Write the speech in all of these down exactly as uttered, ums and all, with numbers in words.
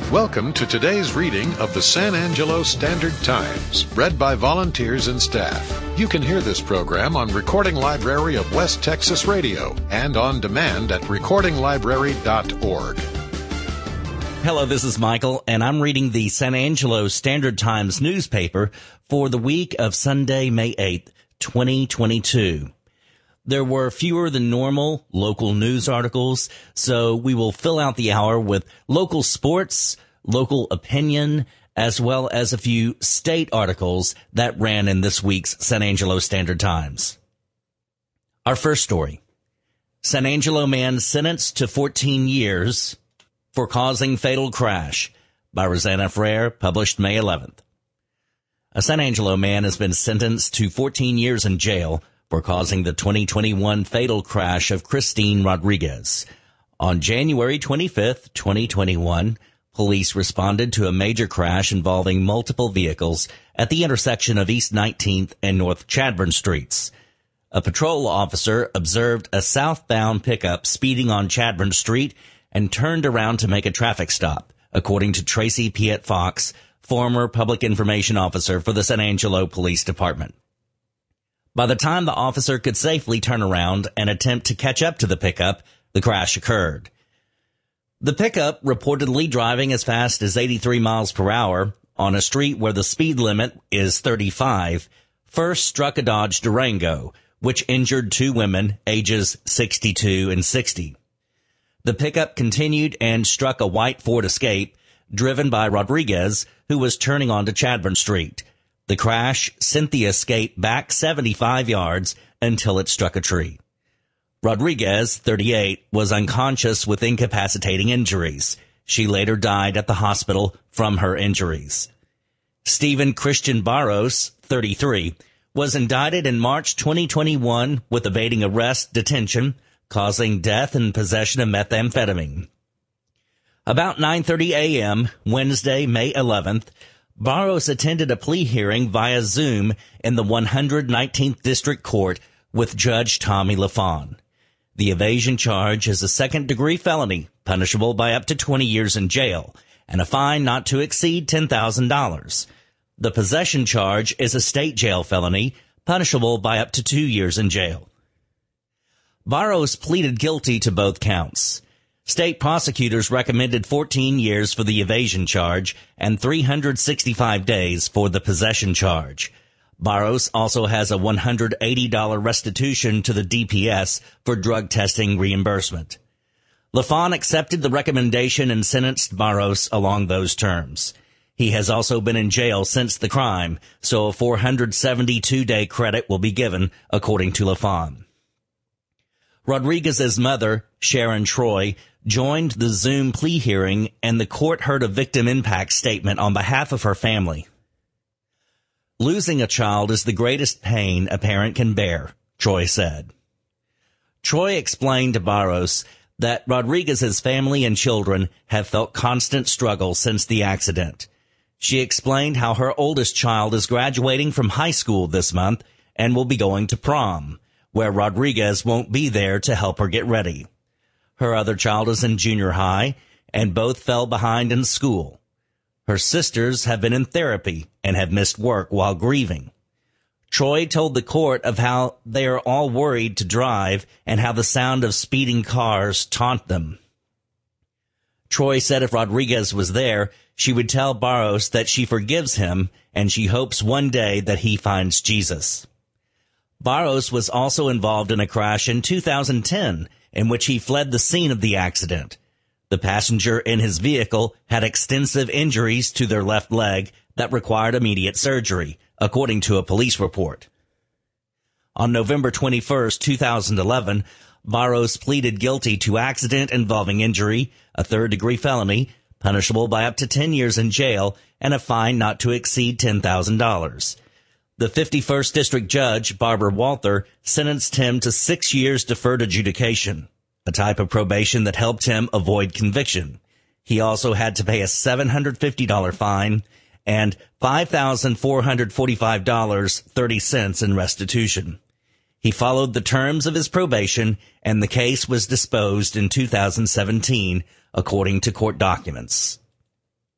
Welcome to today's reading of the San Angelo Standard Times, read by volunteers and staff. You can hear this program on Recording Library of West Texas Radio and on demand at recording library dot org. Hello, this is Michael, and I'm reading the San Angelo Standard Times newspaper for the week of Sunday, May eighth, twenty twenty-two. There were fewer than normal local news articles, so we will fill out the hour with local sports, local opinion, as well as a few state articles that ran in this week's San Angelo Standard Times. Our first story: San Angelo man sentenced to fourteen years for causing fatal crash, by Rosanna Frere, published May eleventh. A San Angelo man has been sentenced to fourteen years in jail for causing the twenty twenty-one fatal crash of Christine Rodriguez. On January twenty-fifth, twenty twenty-one, police responded to a major crash involving multiple vehicles at the intersection of East nineteenth and North Chadbourn Streets. A patrol officer observed a southbound pickup speeding on Chadbourn Street and turned around to make a traffic stop, according to Tracy Piet Fox, former public information officer for the San Angelo Police Department. By the time the officer could safely turn around and attempt to catch up to the pickup, the crash occurred. The pickup, reportedly driving as fast as eighty-three miles per hour on a street where the speed limit is thirty-five, first struck a Dodge Durango, which injured two women, ages sixty-two and sixty. The pickup continued and struck a white Ford Escape, driven by Rodriguez, who was turning onto Chadbourn Street. The crash sent the Escape back seventy-five yards until it struck a tree. Rodriguez, thirty-eight, was unconscious with incapacitating injuries. She later died at the hospital from her injuries. Stephen Christian Barros, thirty-three, was indicted in March twenty twenty-one with evading arrest, detention, causing death, and possession of methamphetamine. About nine thirty a.m., Wednesday, May eleventh, Barros attended a plea hearing via Zoom in the one hundred nineteenth District Court with Judge Tommy LaFawn. The evasion charge is a second-degree felony, punishable by up to twenty years in jail, and a fine not to exceed ten thousand dollars. The possession charge is a state jail felony, punishable by up to two years in jail. Barros pleaded guilty to both counts. State prosecutors recommended fourteen years for the evasion charge and three hundred sixty-five days for the possession charge. Barros also has a one hundred eighty dollars restitution to the D P S for drug testing reimbursement. LaFawn accepted the recommendation and sentenced Barros along those terms. He has also been in jail since the crime, so a four hundred seventy-two day credit will be given, according to LaFawn. Rodriguez's mother, Sharon Troy, joined the Zoom plea hearing, and the court heard a victim impact statement on behalf of her family. Losing a child is the greatest pain a parent can bear, Troy said. Troy explained to Barros that Rodriguez's family and children have felt constant struggle since the accident. She explained how her oldest child is graduating from high school this month and will be going to prom, where Rodriguez won't be there to help her get ready. Her other child is in junior high, and both fell behind in school. Her sisters have been in therapy and have missed work while grieving. Troy told the court of how they are all worried to drive and how the sound of speeding cars taunt them. Troy said if Rodriguez was there, she would tell Barros that she forgives him and she hopes one day that he finds Jesus. Barros was also involved in a crash in two thousand ten in which he fled the scene of the accident. The passenger in his vehicle had extensive injuries to their left leg that required immediate surgery, according to a police report. On November twenty-first, two thousand eleven, Barros pleaded guilty to accident involving injury, a third-degree felony, punishable by up to ten years in jail, and a fine not to exceed ten thousand dollars. The fifty-first District Judge, Barbara Walther, sentenced him to six years deferred adjudication, a type of probation that helped him avoid conviction. He also had to pay a seven hundred fifty dollars fine and five thousand four hundred forty-five dollars and thirty cents in restitution. He followed the terms of his probation, and the case was disposed in two thousand seventeen, according to court documents.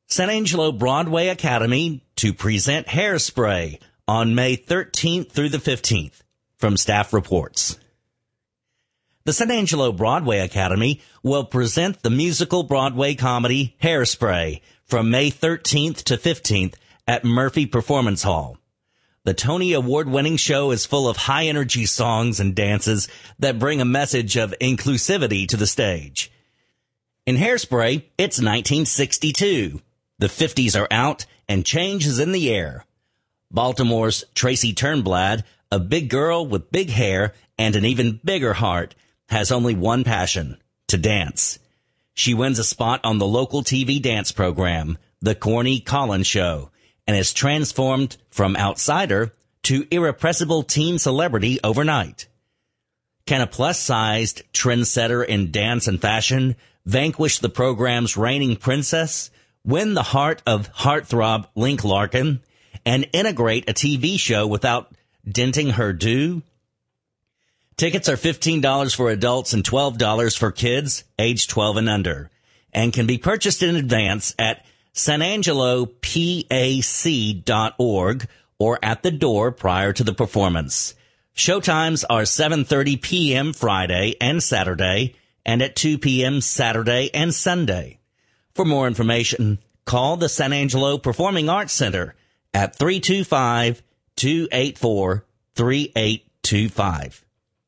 San Angelo Broadway Academy to present Hairspray on May thirteenth through the fifteenth, from staff reports. The San Angelo Broadway Academy will present the musical Broadway comedy Hairspray from May thirteenth to fifteenth at Murphy Performance Hall. The Tony Award-winning show is full of high-energy songs and dances that bring a message of inclusivity to the stage. In Hairspray, it's nineteen sixty-two. The fifties are out and change is in the air. Baltimore's Tracy Turnblad, a big girl with big hair and an even bigger heart, has only one passion: to dance. She wins a spot on the local T V dance program, The Corny Collins Show, and is transformed from outsider to irrepressible teen celebrity overnight. Can a plus-sized trendsetter in dance and fashion vanquish the program's reigning princess, win the heart of heartthrob Link Larkin, and integrate a T V show without denting her due? Tickets are fifteen dollars for adults and twelve dollars for kids age twelve and under, and can be purchased in advance at san angelo p a c dot org or at the door prior to the performance. Showtimes are seven thirty p.m. Friday and Saturday, and at two p.m. Saturday and Sunday. For more information, call the San Angelo Performing Arts Center at three two five, two eight four, three eight two five.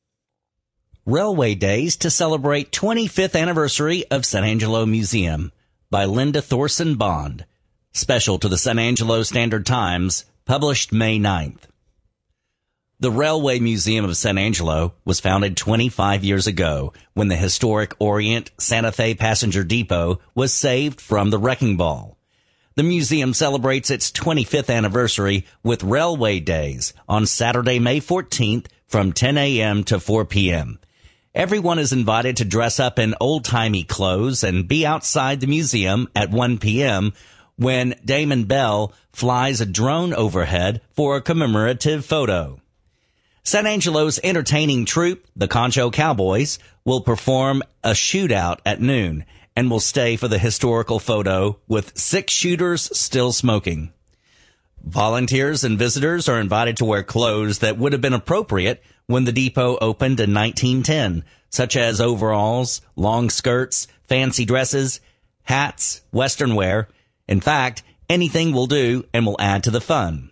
Railway Days to celebrate twenty-fifth anniversary of San Angelo Museum by Linda Thorson Bond. Special to the San Angelo Standard Times, published May ninth. The Railway Museum of San Angelo was founded twenty-five years ago when the historic Orient Santa Fe Passenger Depot was saved from the wrecking ball. The museum celebrates its twenty-fifth anniversary with Railway Days on Saturday, May fourteenth from ten a.m. to four p.m. Everyone is invited to dress up in old-timey clothes and be outside the museum at one p.m. when Damon Bell flies a drone overhead for a commemorative photo. San Angelo's entertaining troupe, the Concho Cowboys, will perform a shootout at noon and will stay for the historical photo with six shooters still smoking. Volunteers and visitors are invited to wear clothes that would have been appropriate when the depot opened in nineteen ten, such as overalls, long skirts, fancy dresses, hats, western wear. In fact, anything will do and will add to the fun.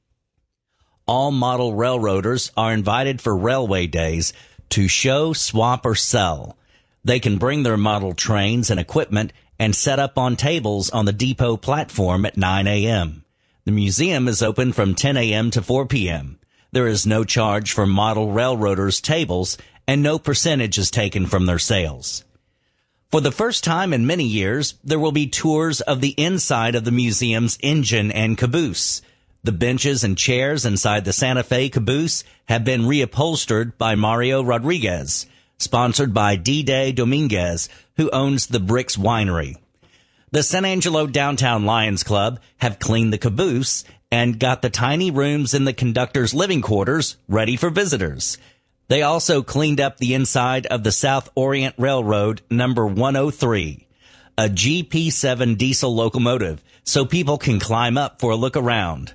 All model railroaders are invited for Railway Days to show, swap, or sell. They can bring their model trains and equipment and set up on tables on the depot platform at nine a.m. The museum is open from ten a.m. to four p.m. There is no charge for model railroaders' tables, and no percentage is taken from their sales. For the first time in many years, there will be tours of the inside of the museum's engine and caboose. The benches and chairs inside the Santa Fe caboose have been reupholstered by Mario Rodriguez, sponsored by D-Day Dominguez, who owns the Bricks Winery. The San Angelo Downtown Lions Club have cleaned the caboose and got the tiny rooms in the conductor's living quarters ready for visitors. They also cleaned up the inside of the South Orient Railroad number one oh three, a G P seven diesel locomotive, so people can climb up for a look around.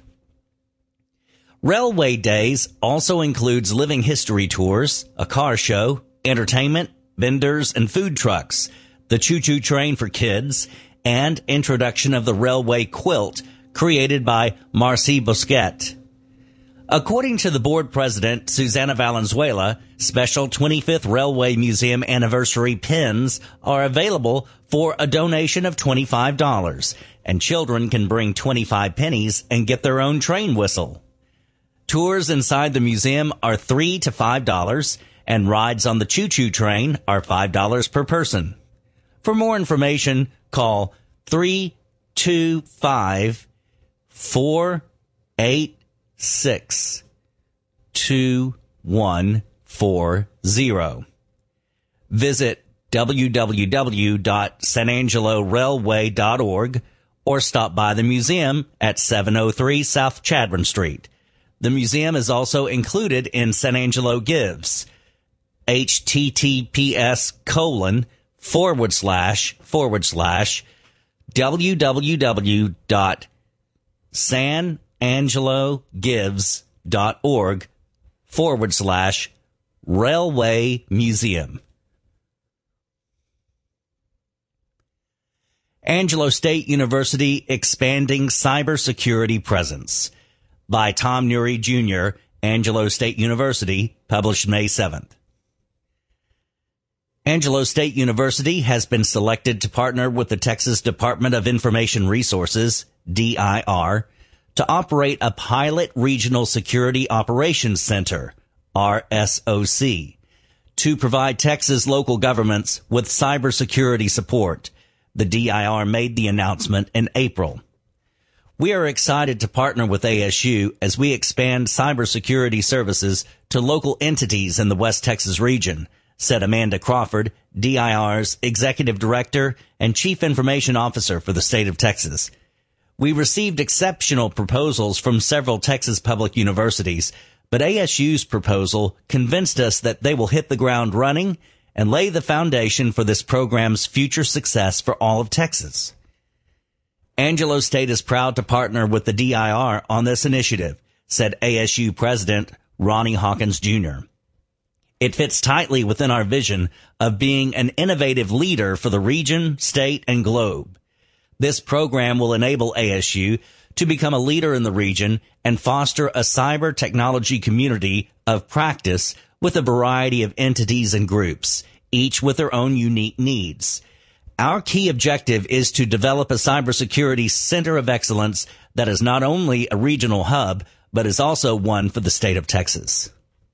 Railway Days also includes living history tours, a car show, entertainment, vendors, and food trucks, the choo-choo train for kids, and introduction of the railway quilt created by Marcy Bosquet. According to the board president, Susana Valenzuela, special twenty-fifth Railway Museum anniversary pins are available for a donation of twenty-five dollars, and children can bring twenty-five pennies and get their own train whistle. Tours inside the museum are three to five dollars, and rides on the choo-choo train are five dollars per person. For more information, call three two five, four eight six, two one four zero. Visit w w w dot san angelo railway dot org or stop by the museum at seven oh three South Chadron Street. The museum is also included in San Angelo Gives, https colon forward slash forward slash www.sanangelogives.org forward slash railway museum. Angelo State University expanding cybersecurity presence by Tom Nury Junior, Angelo State University, published May seventh. Angelo State University has been selected to partner with the Texas Department of Information Resources, D I R, to operate a pilot regional security operations center, R S O C, to provide Texas local governments with cybersecurity support. The D I R made the announcement in April. We are excited to partner with A S U as we expand cybersecurity services to local entities in the West Texas region, said Amanda Crawford, D I R's Executive Director and Chief Information Officer for the state of Texas. We received exceptional proposals from several Texas public universities, but A S U's proposal convinced us that they will hit the ground running and lay the foundation for this program's future success for all of Texas. Angelo State is proud to partner with the D I R on this initiative, said A S U President Ronnie Hawkins Junior It fits tightly within our vision of being an innovative leader for the region, state, and globe. This program will enable A S U to become a leader in the region and foster a cyber technology community of practice with a variety of entities and groups, each with their own unique needs. Our key objective is to develop a cybersecurity center of excellence that is not only a regional hub, but is also one for the state of Texas.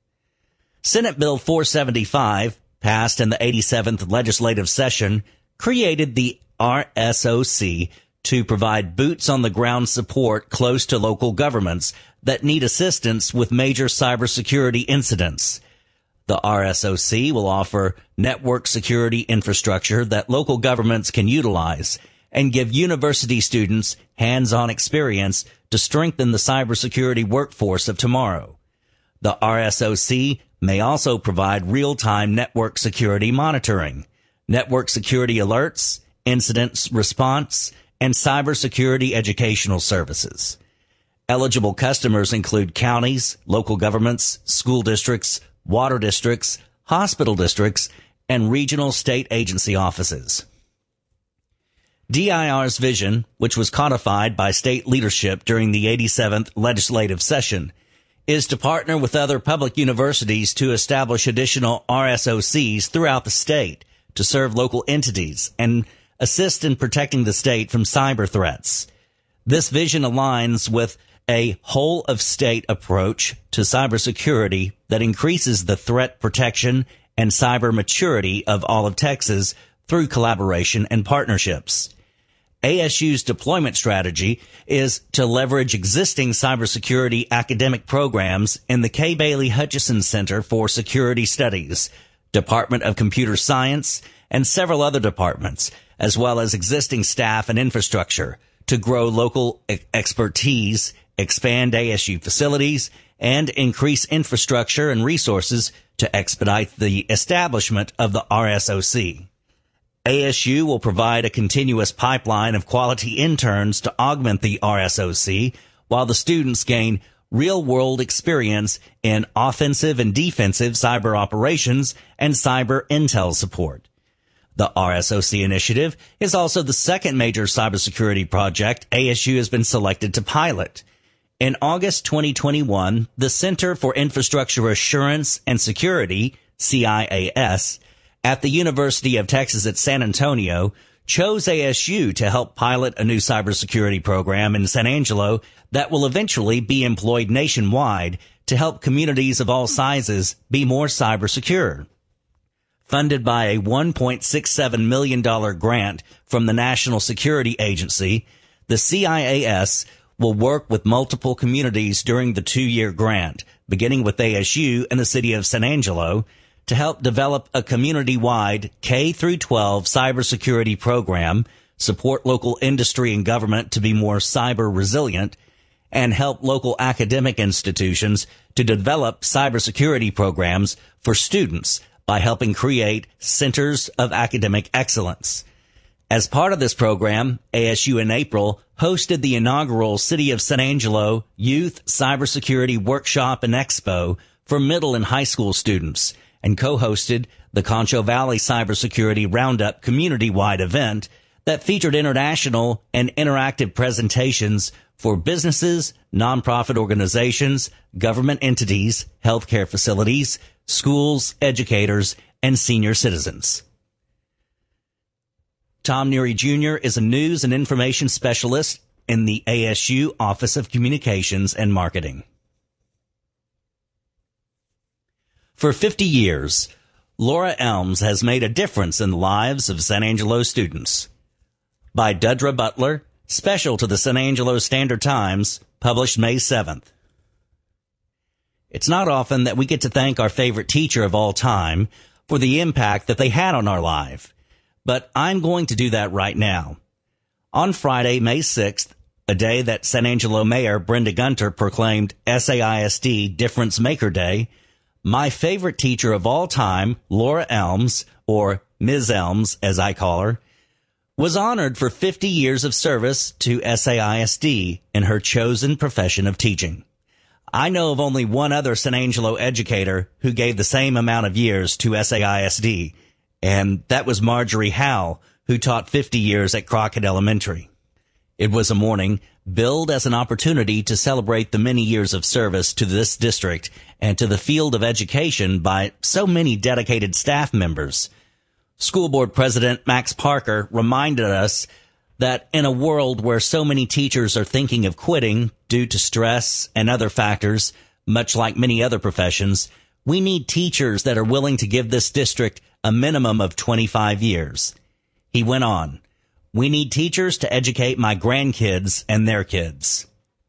Senate Bill four seventy-five, passed in the eighty-seventh legislative session, created the R S O C to provide boots-on-the-ground support close to local governments that need assistance with major cybersecurity incidents. The R S O C will offer network security infrastructure that local governments can utilize and give university students hands-on experience to strengthen the cybersecurity workforce of tomorrow. The R S O C may also provide real-time network security monitoring, network security alerts, incident response, and cybersecurity educational services. Eligible customers include counties, local governments, school districts, water districts, hospital districts, and regional state agency offices. D I R's vision, which was codified by state leadership during the eighty-seventh legislative session, is to partner with other public universities to establish additional R S O Cs throughout the state to serve local entities and assist in protecting the state from cyber threats. This vision aligns with a whole-of-state approach to cybersecurity that increases the threat protection and cyber maturity of all of Texas through collaboration and partnerships. A S U's deployment strategy is to leverage existing cybersecurity academic programs in the Kay Bailey Hutchison Center for Security Studies, Department of Computer Science, and several other departments, as well as existing staff and infrastructure, to grow local expertise, expand A S U facilities, and increase infrastructure and resources to expedite the establishment of the R S O C. A S U will provide a continuous pipeline of quality interns to augment the R S O C, while the students gain real-world experience in offensive and defensive cyber operations and cyber intel support. The R S O C initiative is also the second major cybersecurity project A S U has been selected to pilot. In August twenty twenty-one, the Center for Infrastructure Assurance and Security, C I A S, at the University of Texas at San Antonio, chose A S U to help pilot a new cybersecurity program in San Angelo that will eventually be employed nationwide to help communities of all sizes be more cyber secure. Funded by a one point six seven million dollars grant from the National Security Agency, the C I A S will work with multiple communities during the two-year grant, beginning with A S U and the city of San Angelo, to help develop a community-wide K through twelve cybersecurity program, support local industry and government to be more cyber resilient, and help local academic institutions to develop cybersecurity programs for students by helping create centers of academic excellence. As part of this program, A S U in April hosted the inaugural City of San Angelo Youth Cybersecurity Workshop and Expo for middle and high school students and co-hosted the Concho Valley Cybersecurity Roundup community-wide event that featured international and interactive presentations for businesses, nonprofit organizations, government entities, healthcare facilities, schools, educators, and senior citizens. Tom Neary Junior is a news and information specialist in the A S U Office of Communications and Marketing. For fifty years, Laura Elms has made a difference in the lives of San Angelo students. By Dudra Butler, special to the San Angelo Standard Times, published May seventh. It's not often that we get to thank our favorite teacher of all time for the impact that they had on our life, but I'm going to do that right now. On Friday, May sixth, a day that San Angelo Mayor Brenda Gunter proclaimed S A I S D Difference Maker Day, my favorite teacher of all time, Laura Elms, or Miz Elms as I call her, was honored for fifty years of service to S A I S D in her chosen profession of teaching. I know of only one other San Angelo educator who gave the same amount of years to S A I S D, and that was Marjorie Howell, who taught fifty years at Crockett Elementary. It was a morning billed as an opportunity to celebrate the many years of service to this district and to the field of education by so many dedicated staff members. School Board President Max Parker reminded us that in a world where so many teachers are thinking of quitting due to stress and other factors, much like many other professions, we need teachers that are willing to give this district a minimum of twenty-five years. He went on, we need teachers to educate my grandkids and their kids.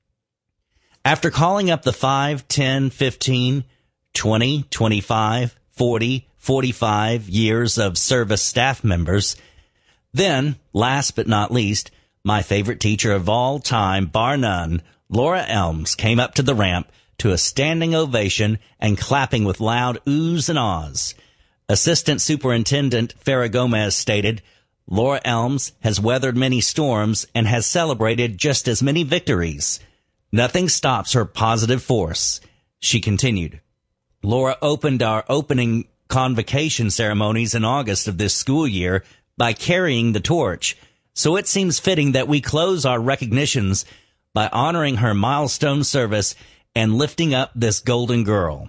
After calling up the five, ten, fifteen, twenty, twenty-five, forty, forty-five years of service staff members, then, last but not least, my favorite teacher of all time, bar none, Laura Elms, came up to the ramp to a standing ovation and clapping with loud oohs and ahs. Assistant Superintendent Farrah Gomez stated, Laura Elms has weathered many storms and has celebrated just as many victories. Nothing stops her positive force. She continued. Laura opened our opening convocation ceremonies in August of this school year by carrying the torch, so it seems fitting that we close our recognitions by honoring her milestone service and lifting up this golden girl.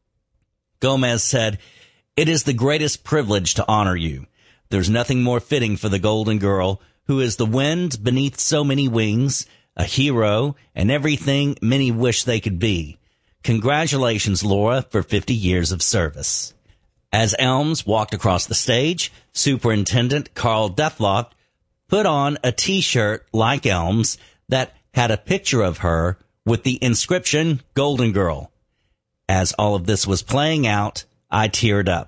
Gomez said, it is the greatest privilege to honor you. There's nothing more fitting for the golden girl, who is the wind beneath so many wings, a hero, and everything many wish they could be. Congratulations, Laura, for fifty years of service. As Elms walked across the stage, Superintendent Carl Deathlock put on a T-shirt like Elms that had a picture of her with the inscription, Golden Girl. As all of this was playing out, I teared up.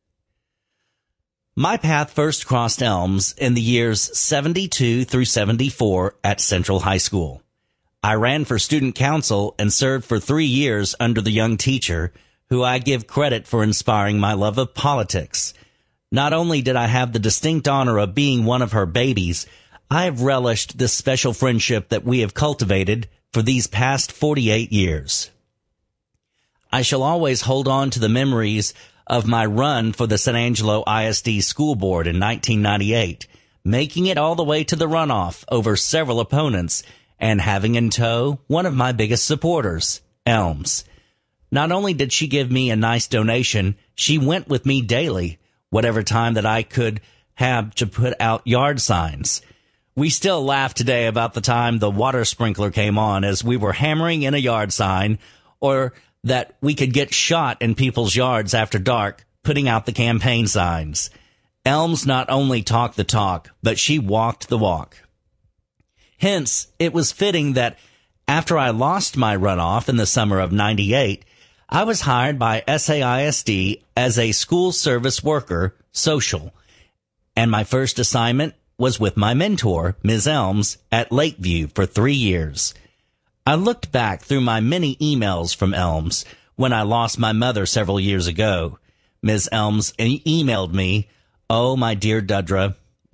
My path first crossed Elms in the years seventy-two through seventy-four at Central High School. I ran for student council and served for three years under the young teacher, who I give credit for inspiring my love of politics. Not only did I have the distinct honor of being one of her babies, I have relished this special friendship that we have cultivated for these past forty-eight years. I shall always hold on to the memories of my run for the San Angelo I S D School Board in nineteen ninety-eight, making it all the way to the runoff over several opponents and having in tow one of my biggest supporters, Elms. Not only did she give me a nice donation, she went with me daily, whatever time that I could have to put out yard signs. We still laugh today about the time the water sprinkler came on as we were hammering in a yard sign, or that we could get shot in people's yards after dark putting out the campaign signs. Elms not only talked the talk, but she walked the walk. Hence, it was fitting that after I lost my runoff in the summer of ninety-eight, I was hired by S A I S D as a school service worker, social, and my first assignment was with my mentor, Miz Elms, at Lakeview for three years. I looked back through my many emails from Elms when I lost my mother several years ago. Miz Elms e- emailed me, "Oh, my dear Dudra,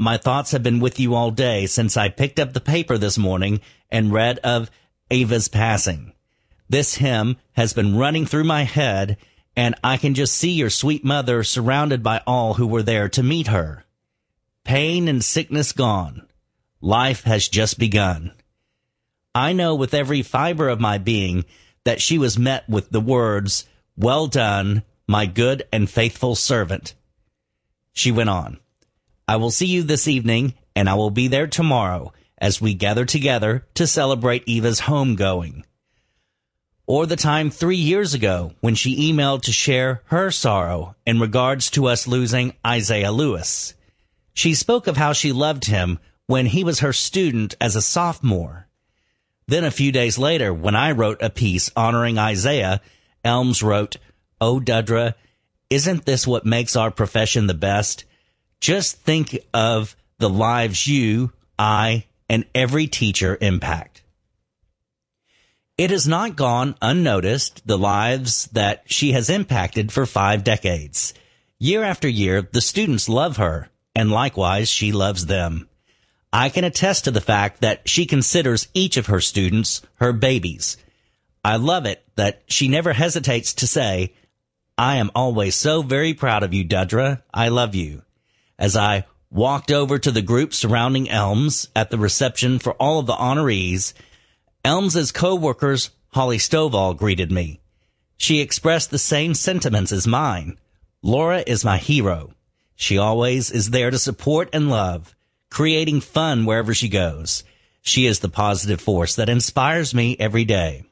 my thoughts have been with you all day since I picked up the paper this morning and read of Ava's passing. This hymn has been running through my head, and I can just see your sweet mother surrounded by all who were there to meet her. Pain and sickness gone. Life has just begun. I know with every fiber of my being that she was met with the words, "Well done, my good and faithful servant." She went on, "I will see you this evening, and I will be there tomorrow as we gather together to celebrate Eva's homegoing." Or the time three years ago when she emailed to share her sorrow in regards to us losing Isaiah Lewis. She spoke of how she loved him when he was her student as a sophomore. Then a few days later, when I wrote a piece honoring Isaiah, Elms wrote, "Oh, Dudra, isn't this what makes our profession the best? Just think of the lives you, I, and every teacher impact." It has not gone unnoticed, the lives that she has impacted for five decades. Year after year, the students love her, and likewise, she loves them. I can attest to the fact that she considers each of her students her babies. I love it that she never hesitates to say, "I am always so very proud of you, Dudra. I love you." As I walked over to the group surrounding Elms at the reception for all of the honorees, Elms's co-workers, Holly Stovall, greeted me. She expressed the same sentiments as mine. "Laura is my hero. She always is there to support and love, creating fun wherever she goes. She is the positive force that inspires me every day."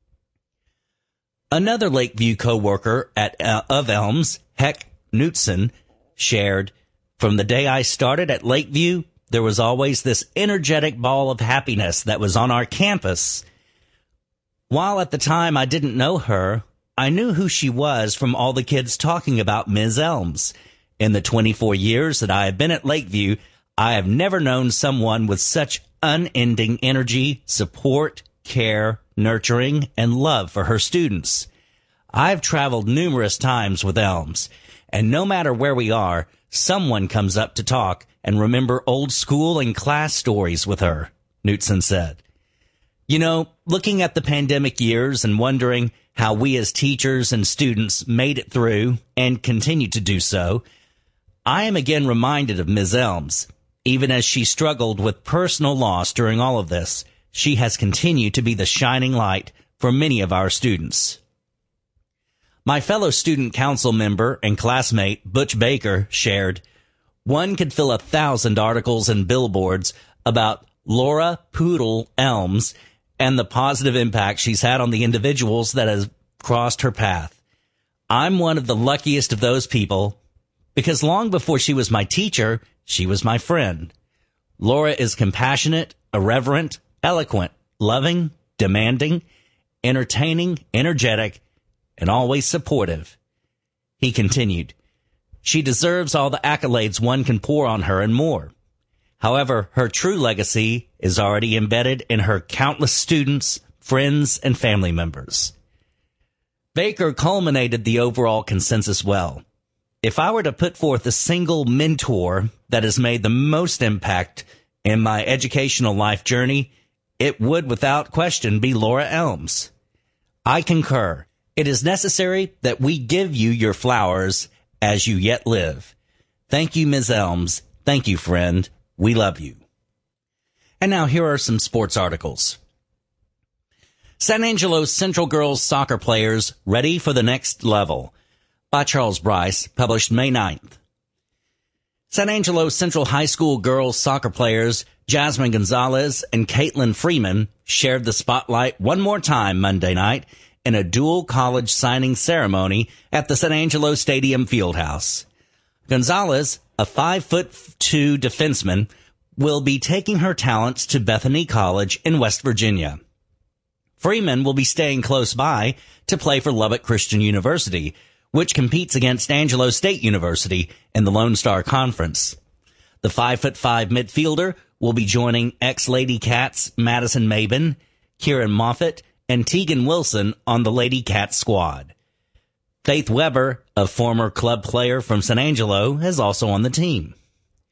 Another Lakeview co-worker at uh, of Elms, Heck Knutson, shared, "From the day I started at Lakeview, there was always this energetic ball of happiness that was on our campus. While at the time I didn't know her, I knew who she was from all the kids talking about Miz Elms. In the twenty-four years that I have been at Lakeview, I have never known someone with such unending energy, support, care, nurturing, and love for her students. I've traveled numerous times with Elms, and no matter where we are, someone comes up to talk and remember old school and class stories with her," Knutson said. You know, looking at the pandemic years and wondering how we as teachers and students made it through and continue to do so, I am again reminded of Miz Elms. Even as she struggled with personal loss during all of this, she has continued to be the shining light for many of our students. My fellow student council member and classmate, Butch Baker, shared, "One could fill a thousand articles and billboards about Laura Poodle Elms and the positive impact she's had on the individuals that have crossed her path. I'm one of the luckiest of those people because long before she was my teacher, she was my friend. Laura is compassionate, irreverent, eloquent, loving, demanding, entertaining, energetic, and always supportive." He continued, "She deserves all the accolades one can pour on her and more. However, her true legacy is already embedded in her countless students, friends, and family members." Baker culminated the overall consensus well. "If I were to put forth a single mentor that has made the most impact in my educational life journey, it would without question be Laura Elms. I concur. It is necessary that we give you your flowers as you yet live. Thank you, Miz Elms. Thank you, friend. We love you." And now here are some sports articles. San Angelo Central girls soccer players ready for the next level, by Charles Bryce, published May ninth. San Angelo Central High School girls soccer players Jasmine Gonzalez and Caitlin Freeman shared the spotlight one more time Monday night in a dual college signing ceremony at the San Angelo Stadium Fieldhouse. Gonzalez, a five foot two defenseman, will be taking her talents to Bethany College in West Virginia. Freeman will be staying close by to play for Lubbock Christian University, which competes against Angelo State University in the Lone Star Conference. The five foot five midfielder will be joining ex-Lady Cats Madison Mabin, Kieran Moffitt, and Tegan Wilson on the Lady Cats squad. Faith Weber, a former club player from San Angelo, is also on the team.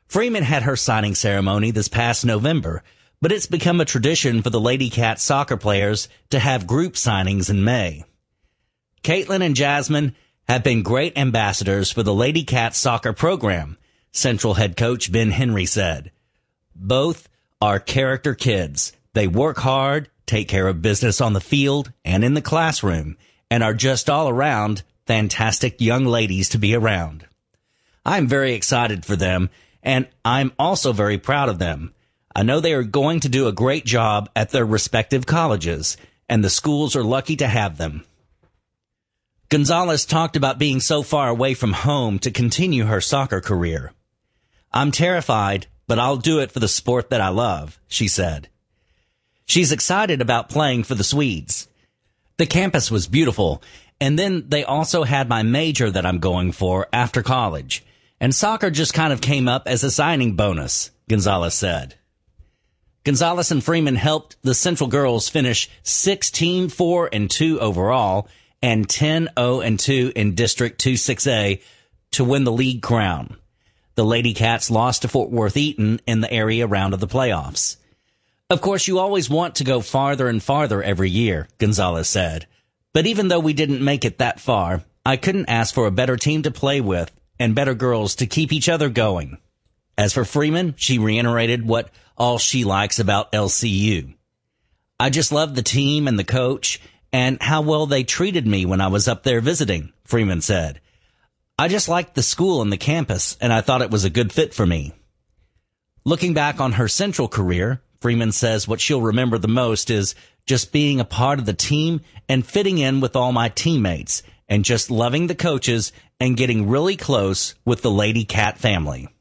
Freeman had her signing ceremony this past November, but it's become a tradition for the Lady Cat soccer players to have group signings in May. Caitlin and Jasmine have been great ambassadors for the Lady Cat soccer program, Central head coach Ben Henry said. Both are character kids. They work hard, take care of business on the field and in the classroom, and are just all around fantastic young ladies to be around. I'm very excited for them, and I'm also very proud of them. I know they are going to do a great job at their respective colleges, and the schools are lucky to have them. Gonzalez talked about being so far away from home to continue her soccer career. I'm terrified, but I'll do it for the sport that I love, she said. She's excited about playing for the Swedes. The campus was beautiful, and then they also had my major that I'm going for after college, and soccer just kind of came up as a signing bonus, Gonzalez said. Gonzalez and Freeman helped the Central girls finish sixteen four and two overall and ten oh and two in District two six A to win the league crown. The Lady Cats lost to Fort Worth Eaton in the area round of the playoffs. Of course, you always want to go farther and farther every year, Gonzalez said. But even though we didn't make it that far, I couldn't ask for a better team to play with and better girls to keep each other going. As for Freeman, she reiterated what all she likes about L C U. I just love the team and the coach and how well they treated me when I was up there visiting, Freeman said. I just liked the school and the campus, and I thought it was a good fit for me. Looking back on her Central career, Freeman says what she'll remember the most is just being a part of the team and fitting in with all my teammates and just loving the coaches and getting really close with the Lady Cat family.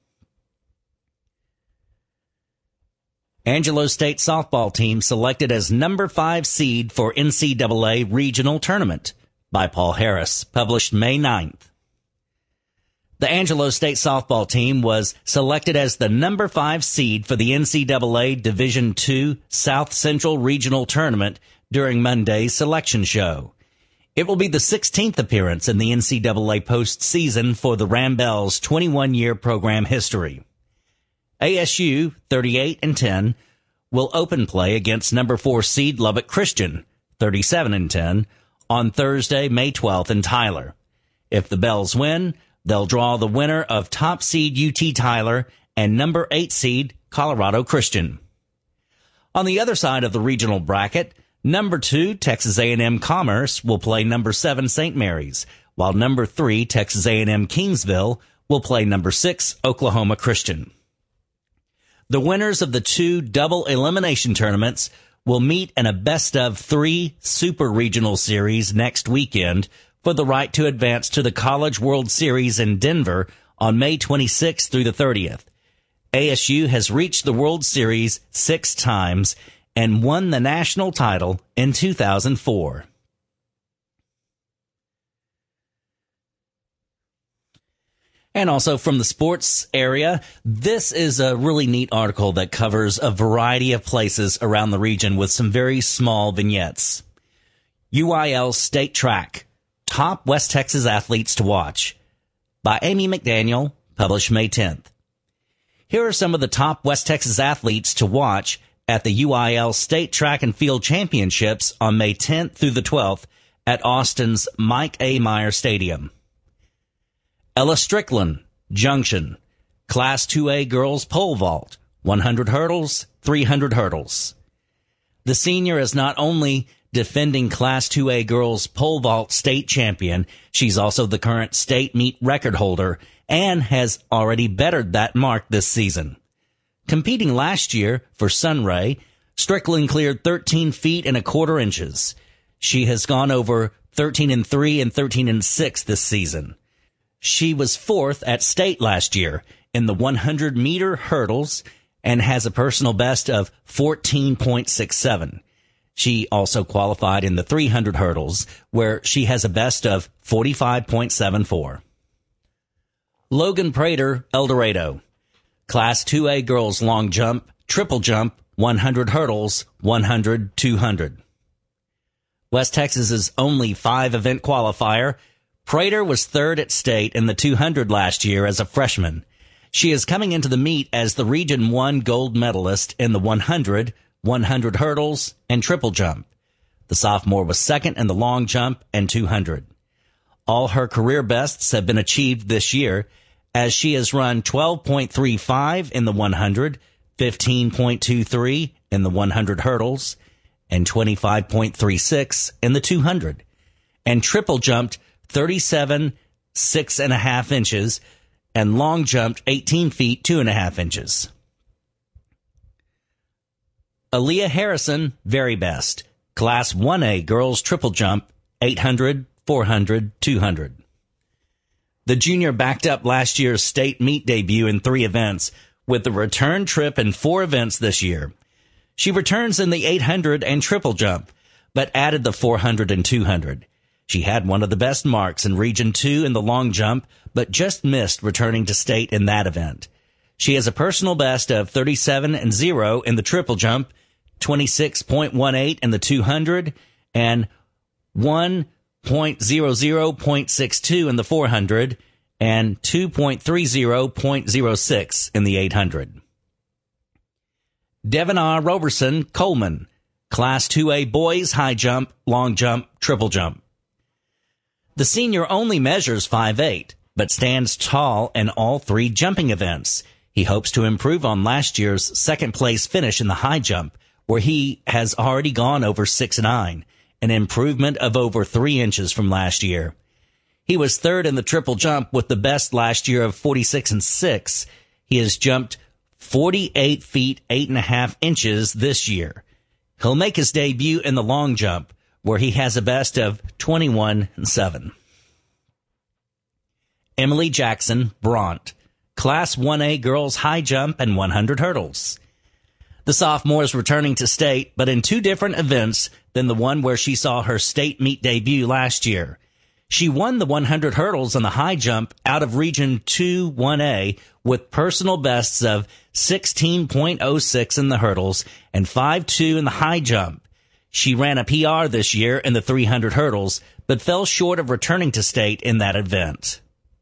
Angelo State softball team selected as number five seed for N C double A regional tournament by Paul Harris, published May ninth. The Angelo State softball team was selected as the number five seed for the N C double A Division two South Central Regional Tournament during Monday's selection show. It will be the sixteenth appearance in the N C double A postseason for the Rambells' twenty-one-year program history. A S U, thirty-eight and ten, will open play against number four seed Lubbock Christian, thirty-seven and ten, on Thursday, May twelfth in Tyler. If the Bells win, they'll draw the winner of top seed U T Tyler and number eight seed Colorado Christian. On the other side of the regional bracket, number two Texas A and M Commerce will play number seven Saint Mary's, while number three Texas A and M Kingsville will play number six Oklahoma Christian. The winners of the two double elimination tournaments will meet in a best of three super regional series next weekend for the right to advance to the College World Series in Denver on May twenty-sixth through the thirtieth. A S U has reached the World Series six times and won the national title in two thousand four. And also from the sports area, this is a really neat article that covers a variety of places around the region with some very small vignettes. U I L State Track, Top West Texas Athletes to Watch, by Amy McDaniel, published May tenth. Here are some of the top West Texas athletes to watch at the U I L State Track and Field Championships on May tenth through the twelfth at Austin's Mike A. Meyer Stadium. Ella Strickland, Junction, Class two A Girls Pole Vault, one hundred hurdles, three hundred hurdles. The senior is not only defending Class two A Girls Pole Vault state champion, she's also the current state meet record holder and has already bettered that mark this season. Competing last year for Sunray, Strickland cleared thirteen feet and a quarter inches. She has gone over thirteen and three and thirteen and six this season. She was fourth at state last year in the one hundred meter hurdles and has a personal best of fourteen point six seven. She also qualified in the three hundred hurdles, where she has a best of forty-five point seven four. Logan Prater, El Dorado, Class two A Girls Long Jump, Triple Jump, one hundred hurdles, one hundred, two hundred. West Texas's only five-event qualifier, Prater was third at state in the two hundred last year as a freshman. She is coming into the meet as the Region one gold medalist in the one hundred, one hundred hurdles, and triple jump. The sophomore was second in the long jump and two hundred. All her career bests have been achieved this year, as she has run twelve point three five in the one hundred, fifteen point two three in the one hundred hurdles, and twenty-five point three six in the two hundred, and triple jumped thirty-seven, six and a half inches, and long jumped eighteen feet, two and a half inches. Aaliyah Harrison, very best. Class one A girls triple jump, eight hundred, four hundred, two hundred. The junior backed up last year's state meet debut in three events, with the return trip in four events this year. She returns in the eight hundred and triple jump, but added the four hundred and two hundred. She had one of the best marks in Region two in the long jump, but just missed returning to state in that event. She has a personal best of thirty-seven and zero in the triple jump, twenty-six point one eight in the two hundred, and one point zero zero point six two in the four hundred, and two point three zero point zero six in the eight hundred. Devon R. Roberson Coleman, Class two A boys high jump, long jump, triple jump. The senior only measures five eight, but stands tall in all three jumping events. He hopes to improve on last year's second place finish in the high jump, where he has already gone over six nine, an improvement of over three inches from last year. He was third in the triple jump with the best last year of forty-six and six. He has jumped forty-eight feet, eight and a half inches this year. He'll make his debut in the long jump, where he has a best of twenty-one and seven. Emily Jackson Bront, Class one A girls high jump and one hundred hurdles. The sophomore is returning to state, but in two different events than the one where she saw her state meet debut last year. She won the one hundred hurdles and the high jump out of Region two one A with personal bests of sixteen point oh six in the hurdles and five two in the high jump. She ran a P R this year in the three hundred hurdles, but fell short of returning to state in that event.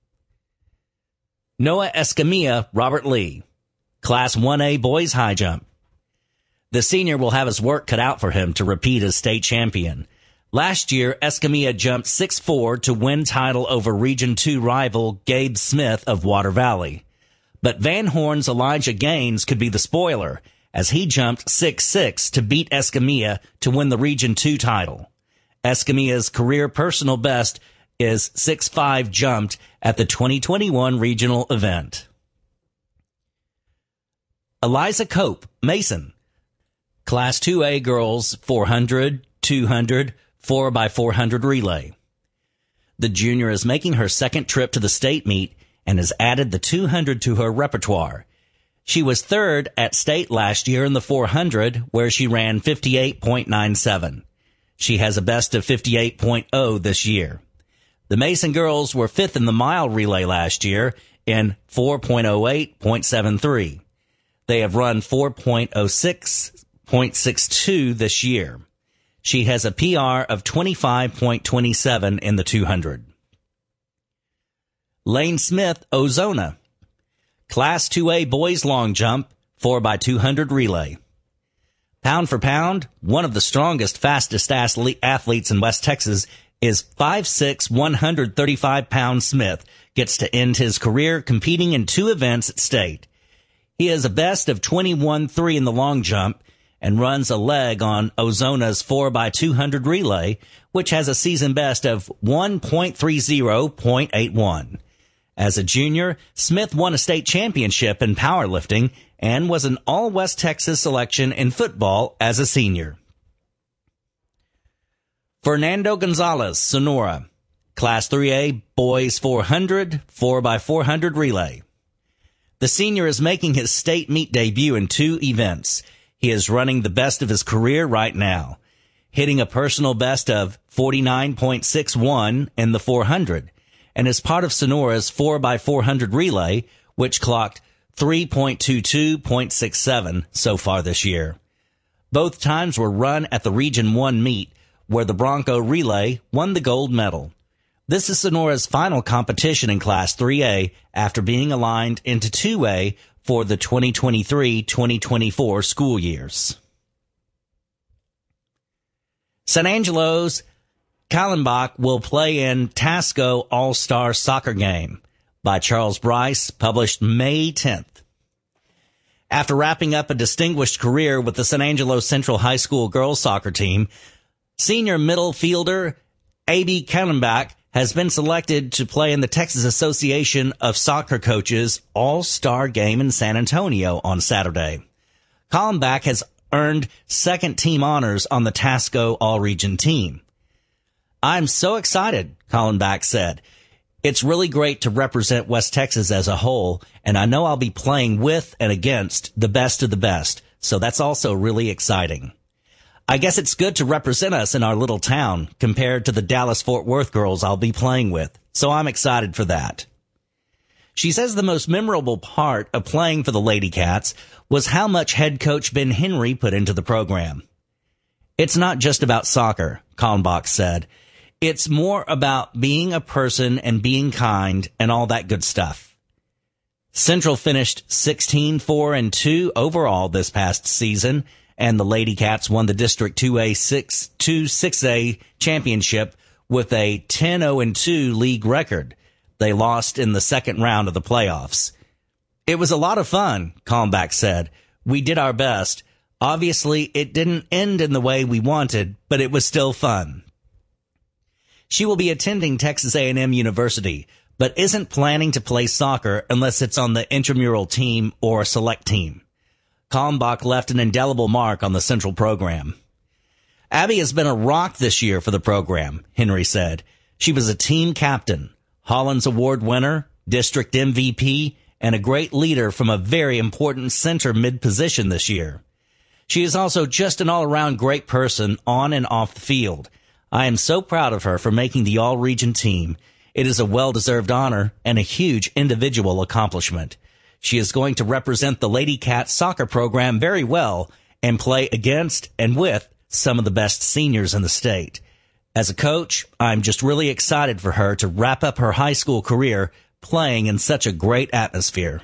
Noah Escamilla Robert Lee, Class one A boys high jump. The senior will have his work cut out for him to repeat as state champion. Last year, Escamilla jumped six four to win title over Region two rival Gabe Smith of Water Valley. But Van Horn's Elijah Gaines could be the spoiler, as he jumped six six to beat Escamilla to win the Region two title. Escamilla's career personal best is six five jumped at the twenty twenty-one regional event. Eliza Cope, Mason, Class two A girls four hundred, two hundred, four by four hundred relay. The junior is making her second trip to the state meet and has added the two hundred to her repertoire. She was third at state last year in the four hundred, where she ran fifty-eight point nine seven. She has a best of fifty-eight point oh this year. The Mason girls were fifth in the mile relay last year in four point oh eight point seven three. They have run four point oh six point six two this year. She has a P R of twenty-five point two seven in the two hundred. Lane Smith, Ozona, Class two A boys long jump, four by two hundred relay. Pound for pound, one of the strongest, fastest athletes in West Texas is five six, one hundred thirty-five pound Smith, gets to end his career competing in two events at state. He has a best of twenty-one three in the long jump and runs a leg on Ozona's four by two hundred relay, which has a season best of one point three zero point eight one. As a junior, Smith won a state championship in powerlifting and was an All-West Texas selection in football as a senior. Fernando Gonzalez, Sonora, Class three A boys four hundred, four by four hundred relay. The senior is making his state meet debut in two events. He is running the best of his career right now, hitting a personal best of forty-nine point six one in the four hundred, and is part of Sonora's four by four hundred relay, which clocked three point two two point six seven so far this year. Both times were run at the Region one meet, where the Bronco relay won the gold medal. This is Sonora's final competition in Class three A after being aligned into two A for the twenty twenty-three twenty twenty-four school years. San Angelo's Kallenbach will play in Tasco All-Star Soccer Game by Charles Bryce, published May tenth. After wrapping up a distinguished career with the San Angelo Central High School girls soccer team, senior middle fielder A B Kallenbach has been selected to play in the Texas Association of Soccer Coaches All-Star Game in San Antonio on Saturday. Kallenbach has earned second team honors on the Tasco All-Region team. "I'm so excited," Kallenbach said. "It's really great to represent West Texas as a whole, and I know I'll be playing with and against the best of the best, so that's also really exciting. I guess it's good to represent us in our little town compared to the Dallas-Fort Worth girls I'll be playing with, so I'm excited for that." She says the most memorable part of playing for the Lady Cats was how much head coach Ben Henry put into the program. "It's not just about soccer," Kallenbach said. "It's more about being a person and being kind and all that good stuff." Central finished sixteen four and two overall this past season, and the Lady Cats won the District two A six two six A championship with a ten oh and two league record. They lost in the second round of the playoffs. "It was a lot of fun," Kallenbach said. "We did our best. Obviously, it didn't end in the way we wanted, but it was still fun." She will be attending Texas A and M University, but isn't planning to play soccer unless it's on the intramural team or a select team. Kallenbach left an indelible mark on the Central program. "Abby has been a rock this year for the program," Henry said. "She was a team captain, Hollins Award winner, district M V P, and a great leader from a very important center mid position this year. She is also just an all-around great person on and off the field. I am so proud of her for making the all-region team. It is a well-deserved honor and a huge individual accomplishment. She is going to represent the Lady Cats soccer program very well and play against and with some of the best seniors in the state. As a coach, I'm just really excited for her to wrap up her high school career playing in such a great atmosphere."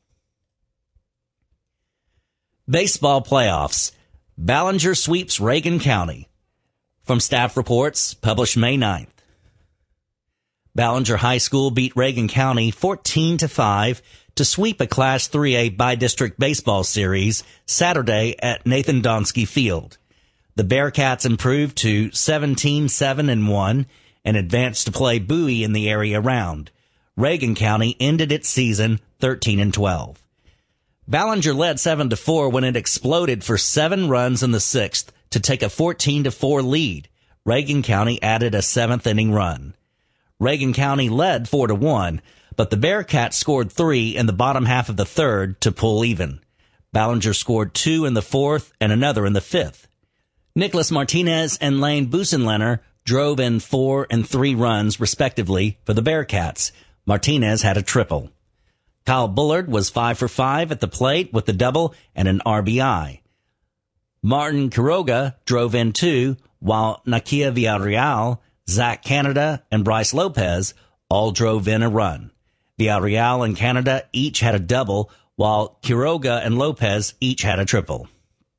Baseball playoffs. Ballinger sweeps Reagan County. From Staff Reports, published May ninth. Ballinger High School beat Reagan County fourteen to five to sweep a Class three A bi-district baseball series Saturday at Nathan Donsky Field. The Bearcats improved to seventeen seven and one and advanced to play Bowie in the area round. Reagan County ended its season thirteen and twelve. Ballinger led seven to four when it exploded for seven runs in the sixth to take a fourteen to four lead. Reagan County added a seventh inning run. Reagan County led four to one, but the Bearcats scored three in the bottom half of the third to pull even. Ballinger scored two in the fourth and another in the fifth. Nicholas Martinez and Lane Busenlener drove in four and three runs, respectively, for the Bearcats. Martinez had a triple. Kyle Bullard was five for five at the plate with a double and an R B I. Martin Quiroga drove in two, while Nakia Villarreal, Zach Canada, and Bryce Lopez all drove in a run. Villarreal and Canada each had a double, while Quiroga and Lopez each had a triple.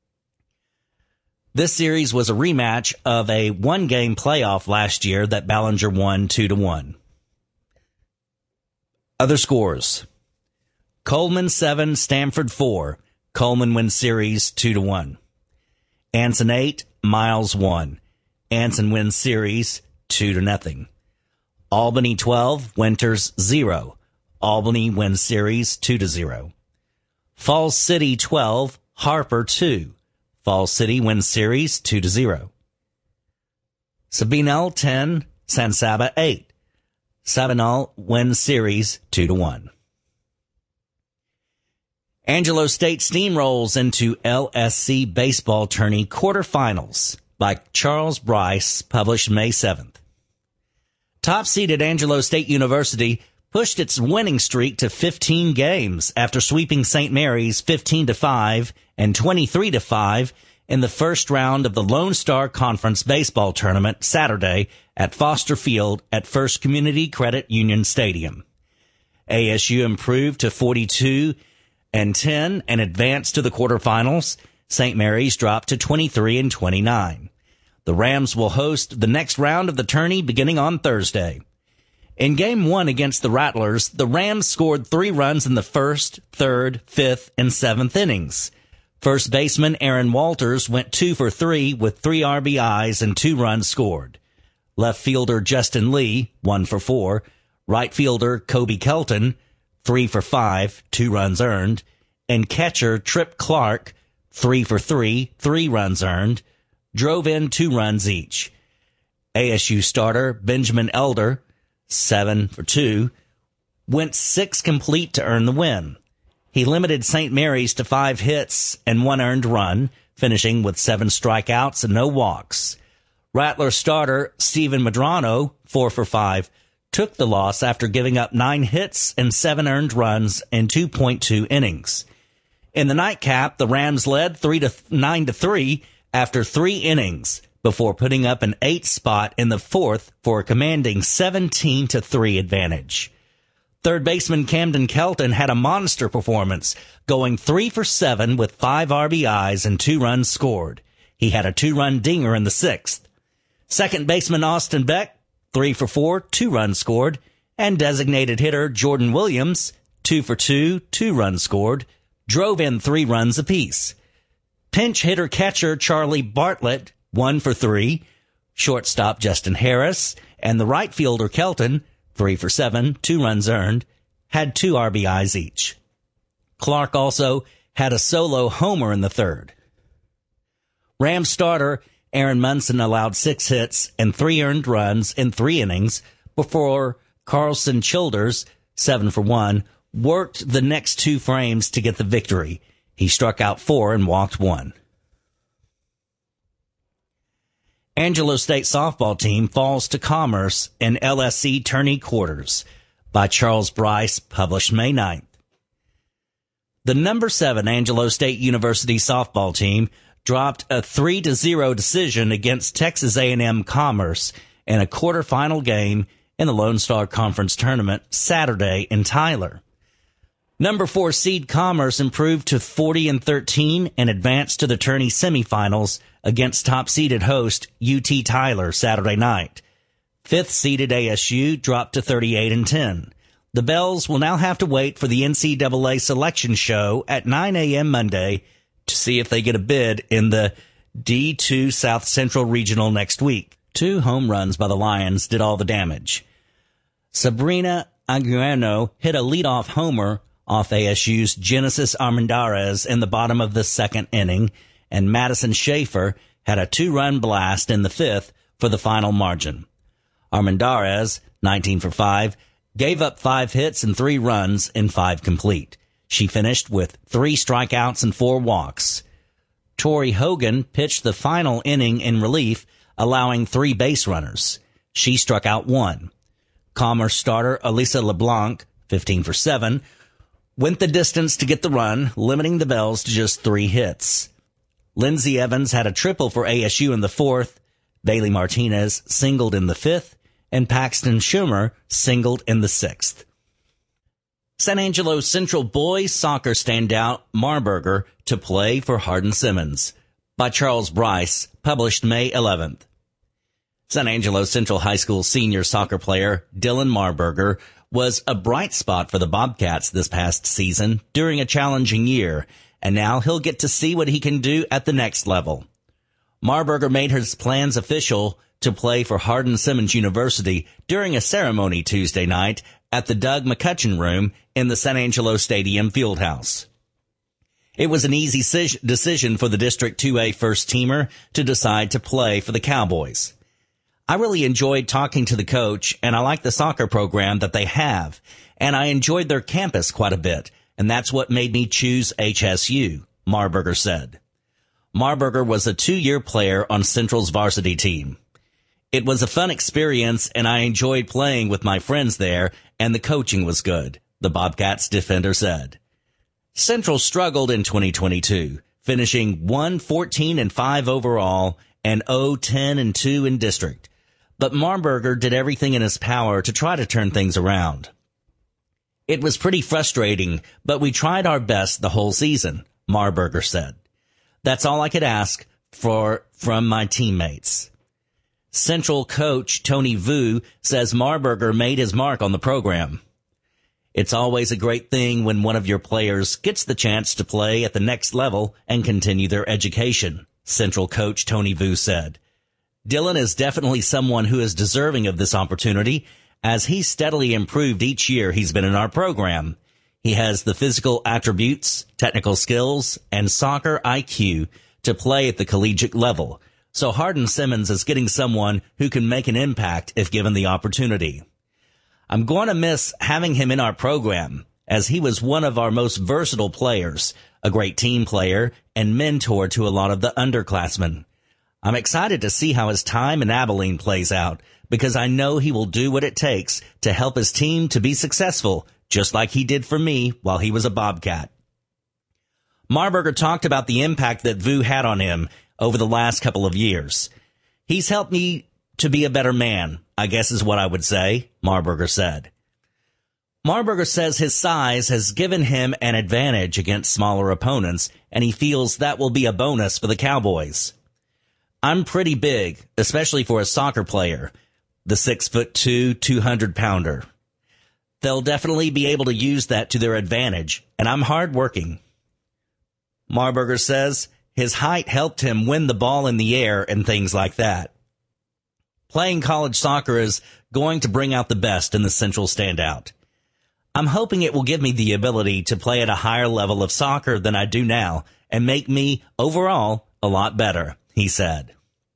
This series was a rematch of a one-game playoff last year that Ballinger won two to one. Other scores. Coleman seven, Stanford four. Coleman wins series two to one. Anson eight, Miles one. Anson wins series two to nothing. Albany twelve, Winters zero. Albany wins series two to zero. Falls City twelve, Harper two. Falls City wins series two to zero. Sabinal ten, San Saba eight. Sabinal wins series two to one. Angelo State steamrolls into L S C baseball tourney quarterfinals by Charles Bryce, published May seventh. Top-seeded Angelo State University pushed its winning streak to fifteen games after sweeping Saint Mary's fifteen to five and twenty-three to five in the first round of the Lone Star Conference baseball tournament Saturday at Foster Field at First Community Credit Union Stadium. A S U improved to forty-two and ten and advanced to the quarterfinals. Saint Mary's dropped to twenty-three and twenty-nine. The Rams will host the next round of the tourney beginning on Thursday. In game one against the Rattlers, the Rams scored three runs in the first, third, fifth, and seventh innings. First baseman Aaron Walters went two for three with three R B Is and two runs scored. Left fielder Justin Lee, one for four. Right fielder Kobe Kelton, three for five, two runs earned. And catcher Trip Clark, three for three, three runs earned, drove in two runs each. A S U starter Benjamin Elder, seven for two, went six complete to earn the win. He limited Saint Mary's to five hits and one earned run, finishing with seven strikeouts and no walks. Rattler starter Steven Medrano, four for five, took the loss after giving up nine hits and seven earned runs in two point two innings. In the nightcap, the Rams led three to nine to three after three innings before putting up an eight spot in the fourth for a commanding seventeen to three advantage. Third baseman Camden Kelton had a monster performance, going three for seven with five R B Is and two runs scored. He had a two-run dinger in the sixth. Second baseman Austin Beck, three for four, two runs scored, and designated hitter Jordan Williams, two for two, two runs scored, drove in three runs apiece. Pinch hitter catcher Charlie Bartlett, one for three, shortstop Justin Harris, and the right fielder Kelton, three for seven, two runs earned, had two R B Is each. Clark also had a solo homer in the third. Rams starter Aaron Munson allowed six hits and three earned runs in three innings before Carlson Childers, seven for one, worked the next two frames to get the victory. He struck out four and walked one. Angelo State softball team falls to Commerce in L S C tourney quarters by Charles Bryce, published May ninth. The number seven Angelo State University softball team dropped a three to zero decision against Texas A and M Commerce in a quarterfinal game in the Lone Star Conference tournament Saturday in Tyler. Number four seed Commerce improved to forty and thirteen and advanced to the tourney semifinals against top-seeded host U T Tyler Saturday night. Fifth-seeded A S U dropped to thirty-eight and ten. The Bells will now have to wait for the N C double A selection show at nine a.m. Monday to see if they get a bid in the D two South Central Regional next week. Two home runs by the Lions did all the damage. Sabrina Aguirno hit a leadoff homer off A S U's Genesis Armendariz in the bottom of the second inning, and Madison Schaefer had a two-run blast in the fifth for the final margin. Armendariz, nineteen for five, gave up five hits and three runs in five complete. She finished with three strikeouts and four walks. Tori Hogan pitched the final inning in relief, allowing three base runners. She struck out one. Commerce starter Elisa LeBlanc, fifteen for seven, went the distance to get the run, limiting the Bells to just three hits. Lindsey Evans had a triple for A S U in the fourth, Bailey Martinez singled in the fifth, and Paxton Schumer singled in the sixth. San Angelo Central boys soccer standout Marburger to play for Hardin-Simmons by Charles Bryce, published May eleventh. San Angelo Central High School senior soccer player Dylan Marburger was a bright spot for the Bobcats this past season during a challenging year, and now he'll get to see what he can do at the next level. Marburger made his plans official to play for Hardin-Simmons University during a ceremony Tuesday night at the Doug McCutcheon Room in the San Angelo Stadium Fieldhouse. It was an easy decision for the District two A first-teamer to decide to play for the Cowboys. I really enjoyed talking to the coach, and I like the soccer program that they have, and I enjoyed their campus quite a bit, and that's what made me choose H S U, Marburger said. Marburger was a two-year player on Central's varsity team. It was a fun experience, and I enjoyed playing with my friends there, and the coaching was good, the Bobcats defender said. Central struggled in twenty twenty-two, finishing one fourteen and five overall and oh ten and two in district. But Marburger did everything in his power to try to turn things around. It was pretty frustrating, but we tried our best the whole season, Marburger said. That's all I could ask for from my teammates. Central coach Tony Vu says Marburger made his mark on the program. It's always a great thing when one of your players gets the chance to play at the next level and continue their education, Central coach Tony Vu said. Dylan is definitely someone who is deserving of this opportunity, as he's steadily improved each year he's been in our program. He has the physical attributes, technical skills, and soccer I Q to play at the collegiate level. So Hardin Simmons is getting someone who can make an impact if given the opportunity. I'm going to miss having him in our program, as he was one of our most versatile players, a great team player, and mentor to a lot of the underclassmen. I'm excited to see how his time in Abilene plays out, because I know he will do what it takes to help his team to be successful, just like he did for me while he was a Bobcat. Marburger talked about the impact that Vu had on him over the last couple of years. He's helped me to be a better man, I guess is what I would say, Marburger said. Marburger says his size has given him an advantage against smaller opponents, and he feels that will be a bonus for the Cowboys. I'm pretty big, especially for a soccer player, the six foot two, two hundred pounder. They'll definitely be able to use that to their advantage, and I'm hardworking. Marburger says his height helped him win the ball in the air and things like that. Playing college soccer is going to bring out the best in the Central standout. I'm hoping it will give me the ability to play at a higher level of soccer than I do now and make me, overall, a lot better, he said.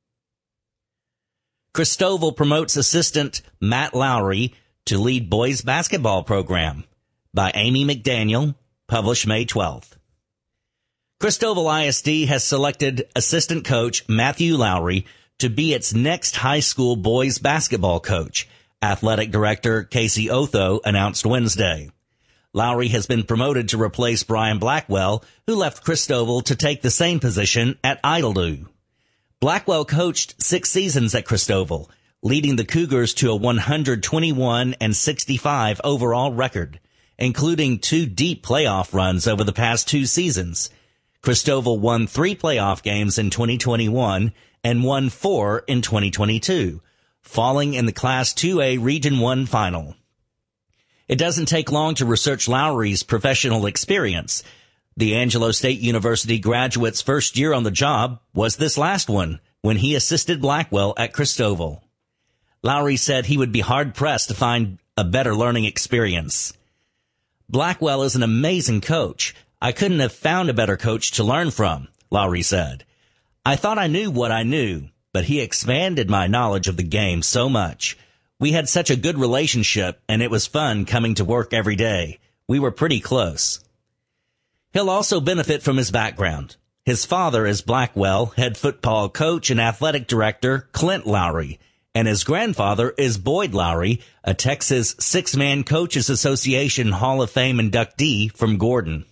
Christoval promotes assistant Matt Lowry to lead boys basketball program, by Amy McDaniel, published May twelfth. Christoval I S D has selected assistant coach Matthew Lowry to be its next high school boys basketball coach, athletic director Casey Otho announced Wednesday. Lowry has been promoted to replace Brian Blackwell, who left Christoval to take the same position at Idledew. Blackwell coached six seasons at Christoval, leading the Cougars to a one hundred twenty-one and sixty-five overall record, including two deep playoff runs over the past two seasons. Christoval won three playoff games in twenty twenty-one and won four in twenty twenty-two, falling in the Class two A Region one final. It doesn't take long to research Lowry's professional experience. The Angelo State University graduate's first year on the job was this last one, when he assisted Blackwell at Christoval. Lowry said he would be hard-pressed to find a better learning experience. Blackwell is an amazing coach. I couldn't have found a better coach to learn from, Lowry said. I thought I knew what I knew, but he expanded my knowledge of the game so much. We had such a good relationship, and it was fun coming to work every day. We were pretty close. He'll also benefit from his background. His father is Blackwell head football coach and athletic director Clint Lowry, and his grandfather is Boyd Lowry, a Texas Six-Man Coaches Association Hall of Fame inductee from Gordon.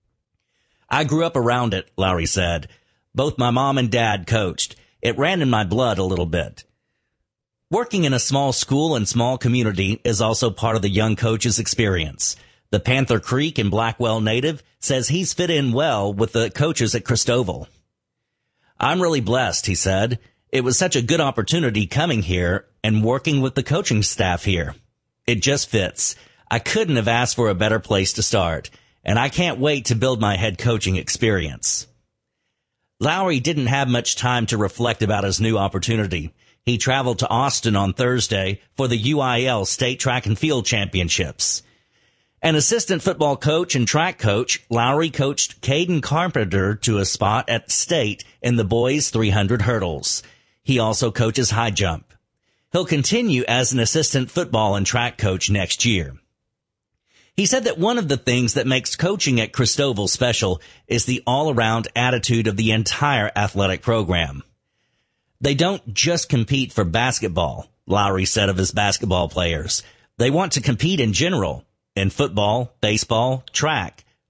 I grew up around it, Lowry said. Both my mom and dad coached. It ran in my blood a little bit. Working in a small school and small community is also part of the young coach's experience. The Panther Creek and Blackwell native says he's fit in well with the coaches at Christoval. I'm really blessed, he said. It was such a good opportunity coming here and working with the coaching staff here. It just fits. I couldn't have asked for a better place to start, and I can't wait to build my head coaching experience. Lowry didn't have much time to reflect about his new opportunity. He traveled to Austin on Thursday for the U I L State Track and Field Championships. An assistant football coach and track coach, Lowry coached Caden Carpenter to a spot at state in the boys' three hundred hurdles. He also coaches high jump. He'll continue as an assistant football and track coach next year. He said that one of the things that makes coaching at Christoval special is the all-around attitude of the entire athletic program. They don't just compete for basketball, Lowry said of his basketball players. They want to compete in general. In football, baseball, track,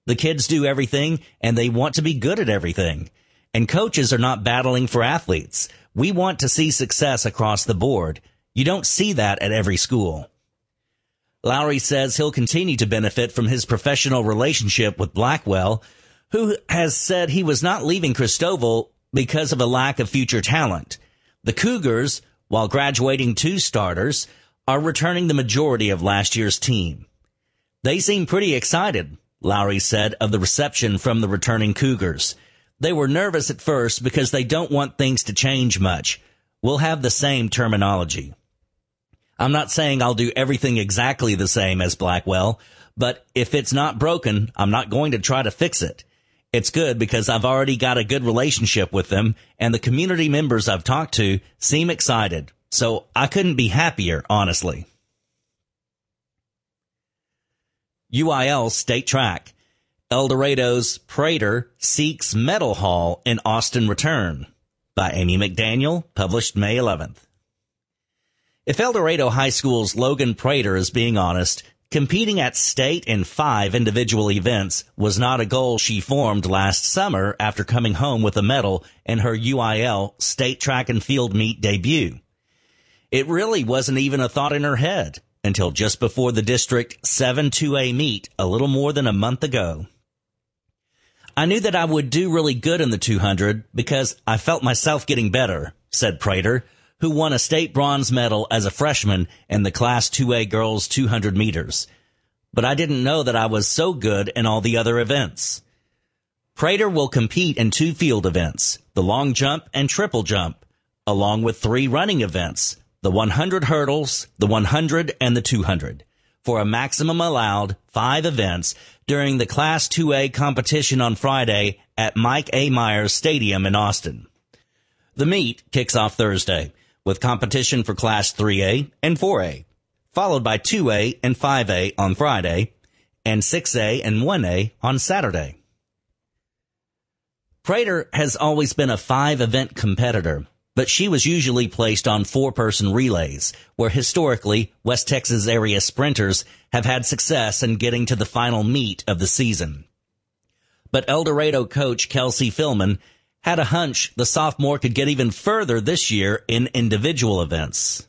The kids do everything, and they want to be good at everything. And coaches are not battling for athletes. We want to see success across the board. You don't see that at every school. Lowry says he'll continue to benefit from his professional relationship with Blackwell, who has said he was not leaving Christoval because of a lack of future talent. The Cougars, while graduating two starters, are returning the majority of last year's team. They seem pretty excited, Lowry said of the reception from the returning Cougars. They were nervous at first because they don't want things to change much. We'll have the same terminology. I'm not saying I'll do everything exactly the same as Blackwell, but if it's not broken, I'm not going to try to fix it. It's good because I've already got a good relationship with them, and the community members I've talked to seem excited. So I couldn't be happier, honestly. U I L State Track. El Dorado's Prater seeks medal haul in Austin return. By Amy McDaniel, published May eleventh. If El Dorado High School's Logan Prater is being honest, competing at state in five individual events was not a goal she formed last summer after coming home with a medal in her U I L State Track and Field Meet debut. It really wasn't even a thought in her head until just before the District seven two A meet a little more than a month ago. I knew that I would do really good in the two hundred because I felt myself getting better, said Prater, who won a state bronze medal as a freshman in the Class two A girls two hundred meters. But I didn't know that I was so good in all the other events. Prater will compete in two field events, the long jump and triple jump, along with three running events, the one hundred hurdles, the one hundred, and the two hundred, for a maximum allowed five events during the Class two A competition on Friday at Mike A. Myers Stadium in Austin. The meet kicks off Thursday, with competition for Class three A and four A, followed by two A and five A on Friday, and six A and one A on Saturday. Prater has always been a five-event competitor, but she was usually placed on four-person relays, where historically West Texas area sprinters have had success in getting to the final meet of the season. But El Dorado coach Kelsey Philman had a hunch the sophomore could get even further this year in individual events.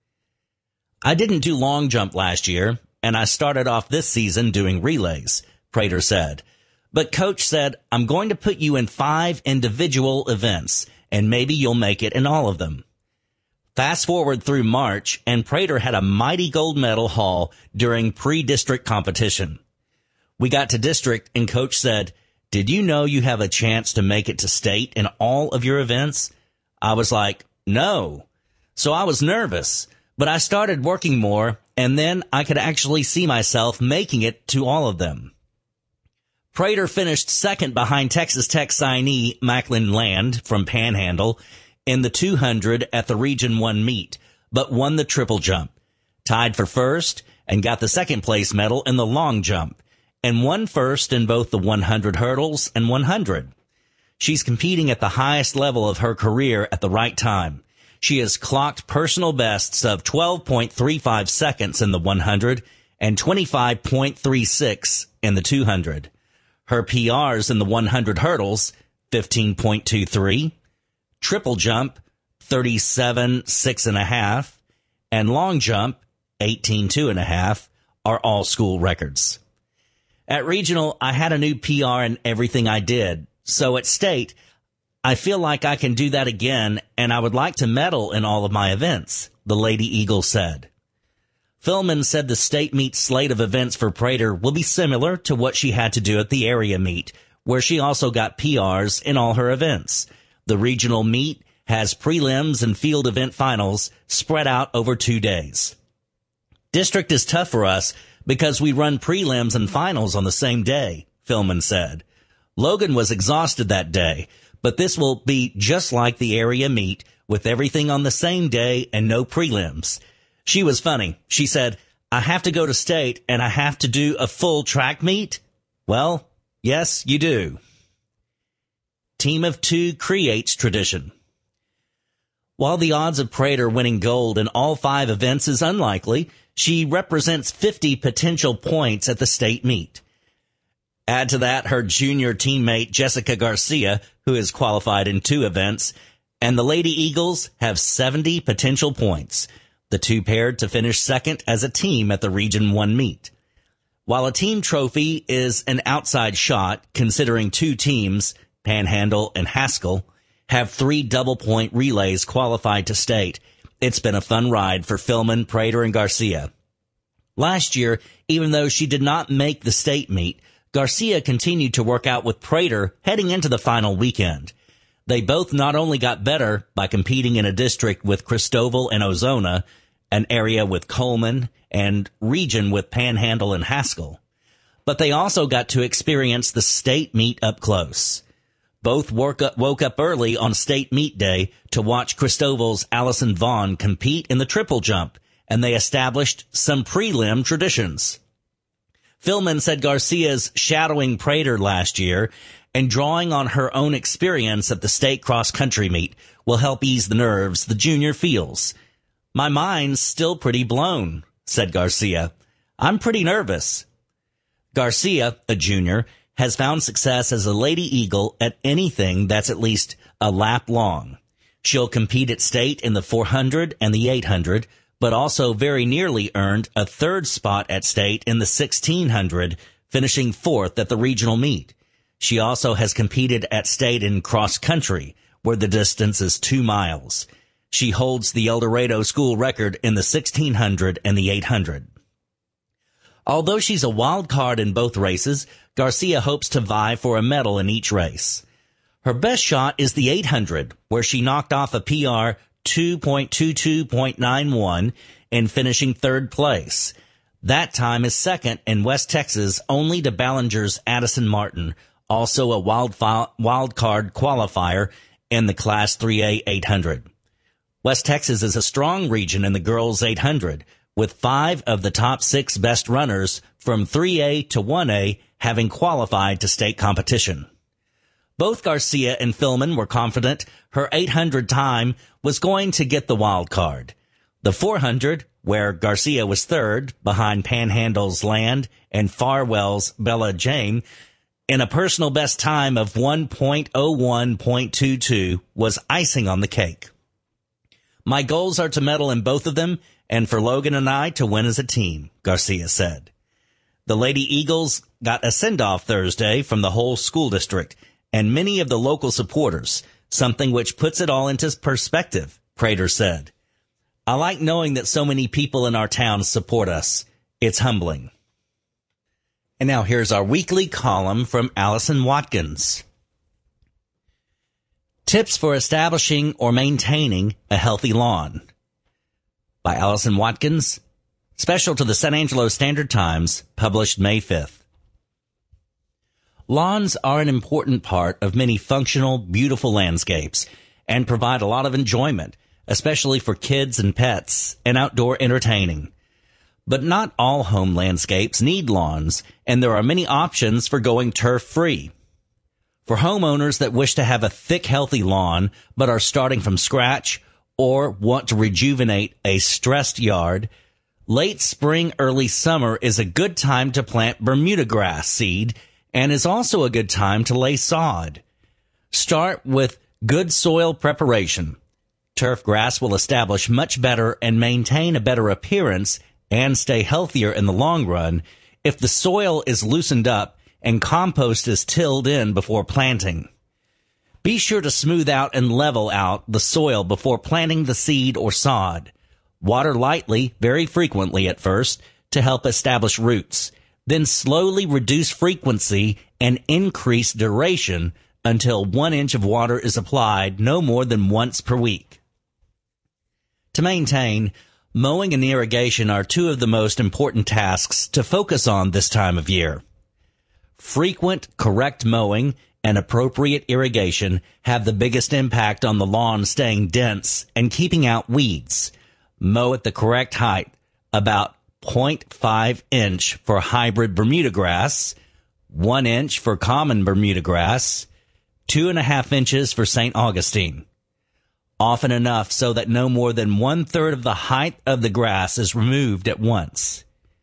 I didn't do long jump last year, and I started off this season doing relays, Prater said. But coach said, I'm going to put you in five individual events, and maybe you'll make it in all of them. Fast forward through March, and Prater had a mighty gold medal haul during pre-district competition. We got to district, and coach said, did you know you have a chance to make it to state in all of your events? I was like, no. So I was nervous, but I started working more, and then I could actually see myself making it to all of them. Prater finished second behind Texas Tech signee Macklin Land from Panhandle in the two hundred at the Region one meet, but won the triple jump, tied for first, and got the second place medal in the long jump, and won first in both the one hundred hurdles and one hundred. She's competing at the highest level of her career at the right time. She has clocked personal bests of twelve point three five seconds in the one hundred and twenty-five point three six in the two hundred. Her P Rs in the one hundred hurdles, fifteen point two three, triple jump, thirty-seven six and a half, and long jump, eighteen two and a half, are all school records. At regional, I had a new P R in everything I did. So at state, I feel like I can do that again, and I would like to medal in all of my events, the Lady Eagle said. Philman said the state meet slate of events for Prater will be similar to what she had to do at the area meet, where she also got P Rs in all her events. The regional meet has prelims and field event finals spread out over two days. District is tough for us because we run prelims and finals on the same day, Philman said. Logan was exhausted that day, but this will be just like the area meet with everything on the same day and no prelims. She was funny. She said, I have to go to state and I have to do a full track meet? Well, yes, you do. Team of two creates tradition. While the odds of Prater winning gold in all five events is unlikely, she represents fifty potential points at the state meet. Add to that her junior teammate Jessica Garcia, who has qualified in two events, and the Lady Eagles have seventy potential points, the two paired to finish second as a team at the Region one meet. While a team trophy is an outside shot, considering two teams, Panhandle and Haskell, have three double-point relays qualified to state, it's been a fun ride for Philman, Prater, and Garcia. Last year, even though she did not make the state meet, Garcia continued to work out with Prater heading into the final weekend. They both not only got better by competing in a district with Cristoval and Ozona, an area with Coleman, and region with Panhandle and Haskell, but they also got to experience the state meet up close. Both woke up, woke up early on state meet day to watch Cristoval's Allison Vaughn compete in the triple jump, and they established some prelim traditions. Philman said Garcia's shadowing Prater last year and drawing on her own experience at the state cross-country meet will help ease the nerves the junior feels. My mind's still pretty blown, said Garcia. I'm pretty nervous. Garcia, a junior, has found success as a Lady Eagle at anything that's at least a lap long. She'll compete at state in the four hundred and the eight hundred, but also very nearly earned a third spot at state in the sixteen hundred, finishing fourth at the regional meet. She also has competed at state in cross country, where the distance is two miles. She holds the El Dorado school record in the sixteen hundred and the eight hundred. Although she's a wild card in both races, Garcia hopes to vie for a medal in each race. Her best shot is the eight hundred, where she knocked off a P R two point two two point nine one in finishing third place. That time is second in West Texas only to Ballinger's Addison Martin, also a wild, fi- wild card qualifier in the Class three A eight hundred. West Texas is a strong region in the girls' eight hundred, with five of the top six best runners from three A to one A having qualified to state competition. Both Garcia and Philman were confident her eight hundred time was going to get the wild card. The four hundred, where Garcia was third behind Panhandle's Land and Farwell's Bella Jane, in a personal best time of one point oh one point two two, was icing on the cake. My goals are to medal in both of them and for Logan and I to win as a team, Garcia said. The Lady Eagles got a send-off Thursday from the whole school district and many of the local supporters, something which puts it all into perspective, Prater said. I like knowing that so many people in our town support us. It's humbling. And now here's our weekly column from Allison Watkins. Tips for establishing or maintaining a healthy lawn, by Allison Watkins, special to the San Angelo Standard-Times, published May fifth. Lawns are an important part of many functional, beautiful landscapes and provide a lot of enjoyment, especially for kids and pets and outdoor entertaining. But not all home landscapes need lawns, and there are many options for going turf-free. For homeowners that wish to have a thick, healthy lawn but are starting from scratch or want to rejuvenate a stressed yard, late spring, early summer is a good time to plant Bermuda grass seed and is also a good time to lay sod. Start with good soil preparation. Turf grass will establish much better and maintain a better appearance and stay healthier in the long run if the soil is loosened up and compost is tilled in before planting. Be sure to smooth out and level out the soil before planting the seed or sod. Water lightly, very frequently at first, to help establish roots. Then slowly reduce frequency and increase duration until one inch of water is applied no more than once per week. To maintain, mowing and irrigation are two of the most important tasks to focus on this time of year. Frequent, correct mowing and appropriate irrigation have the biggest impact on the lawn staying dense and keeping out weeds. Mow at the correct height, about zero point five inch for hybrid Bermuda grass, one inch for common Bermuda grass, two and a half inches for Saint Augustine. Often enough so that no more than one-third of the height of the grass is removed at once.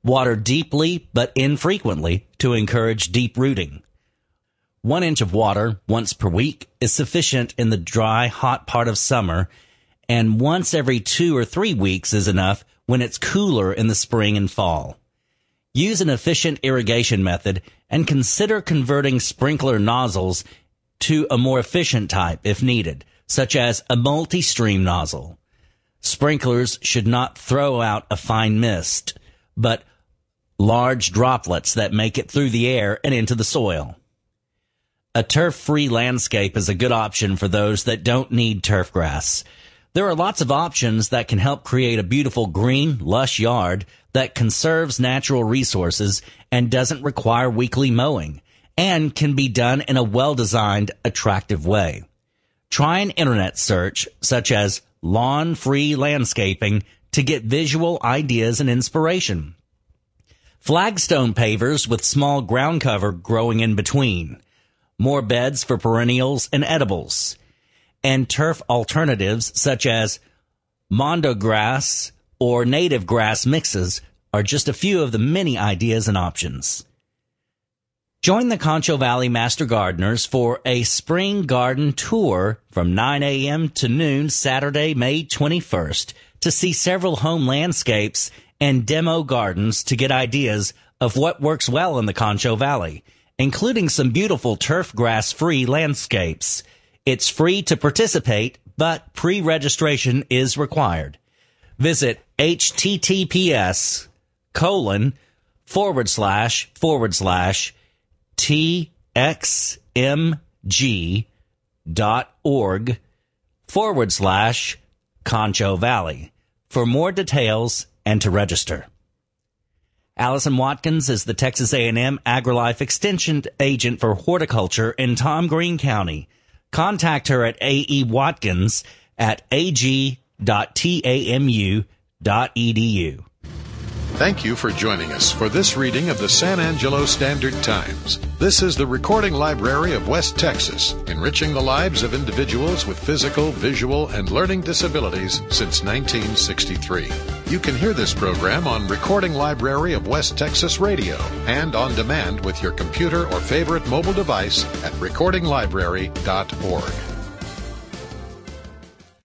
Water deeply but infrequently to encourage deep rooting. One inch of water once per week is sufficient in the dry, hot part of summer, and once every two or three weeks is enough when it's cooler in the spring and fall. Use an efficient irrigation method and consider converting sprinkler nozzles to a more efficient type if needed, such as a multi-stream nozzle. Sprinklers should not throw out a fine mist, but large droplets that make it through the air and into the soil. A turf-free landscape is a good option for those that don't need turf grass. There are lots of options that can help create a beautiful green, lush yard that conserves natural resources and doesn't require weekly mowing, and can be done in a well-designed, attractive way. Try an internet search such as lawn-free landscaping to get visual ideas and inspiration. Flagstone pavers with small ground cover growing in between. More beds for perennials and edibles. And turf alternatives such as mondo grass or native grass mixes are just a few of the many ideas and options. Join the Concho Valley Master Gardeners for a spring garden tour from nine a.m. to noon Saturday, May twenty-first to see several home landscapes and demo gardens to get ideas of what works well in the Concho Valley, including some beautiful turf grass-free landscapes. It's free to participate, but pre-registration is required. Visit https colon forward slash forward slash txmg dot org forward slash Concho Valley for more details and to register. Allison Watkins is the Texas A and M AgriLife Extension Agent for Horticulture in Tom Green County. Contact her at aewatkins at a g dot tamu dot e d u. Thank you for joining us for this reading of the San Angelo Standard Times. This is the Recording Library of West Texas, enriching the lives of individuals with physical, visual, and learning disabilities since nineteen sixty-three. You can hear this program on Recording Library of West Texas Radio and on demand with your computer or favorite mobile device at recording library dot org.